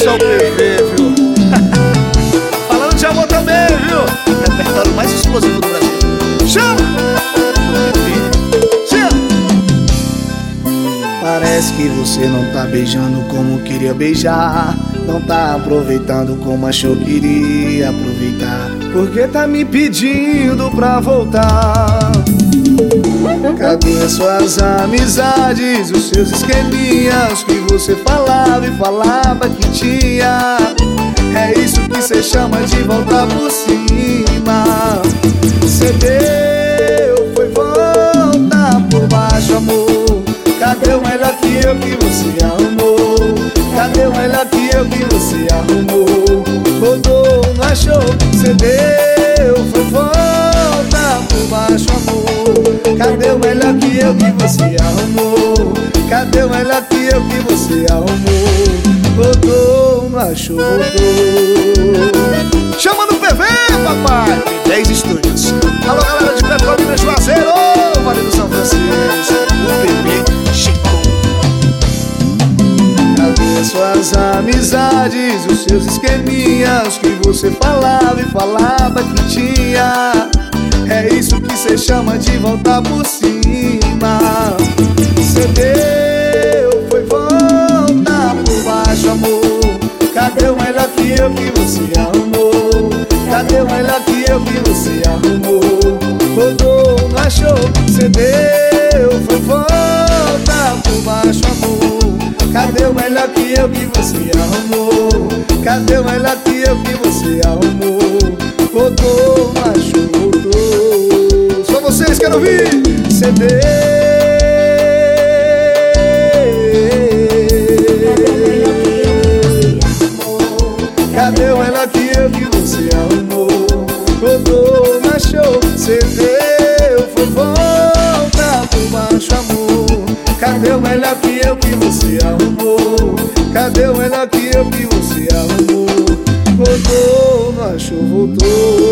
só o PV, viu? Falando de amor também, viu? Repertório mais explosivo do Brasil. Chama! Parece que você não tá beijando como queria beijar, não tá aproveitando como achou que iria aproveitar, porque tá me pedindo pra voltar. Cadê as suas amizades, os seus esqueminhas que você falava e falava que tinha? É isso que cê chama de voltar por cima. Cê deu, foi voltar por baixo, amor. Cadê o melhor que eu que você arrumou? Cadê o melhor que eu que você arrumou? Rodou, não achou? Cê deu, foi voltar por baixo, amor. Cadê o melhor que eu que você arrumou? Cadê o melhor que eu que você arrumou? Rodou, não achou, rodou. Chama no PV, papai! 10 estúdios. Alô, galera de Petrolina, Juazeiro, Vale do São Francisco. O PV chegou. Cadê suas amizades, os seus esqueminhas que você falava e falava que tinha? É isso que cê chama de voltar por cima. Cê deu, foi voltar por baixo, amor. Cadê o melhor que eu que você arrumou? Cadê o melhor que eu que você arrumou? Rodou, não achou? Cê deu, foi voltar por baixo, amor. Cadê o melhor que eu que você arrumou? Cadê o melhor que eu que você arrumou? Rodou, não achou, rodou. Só vocês querem ouvir? Cê deu. Cadê o melhor que eu que você arrumou? Rodou, não achou? Cê deu, foi voltar por baixo, amor. Cadê o melhor que eu que você arrumou? Cadê o melhor que eu que você arrumou? Rodou, não achou, voltou.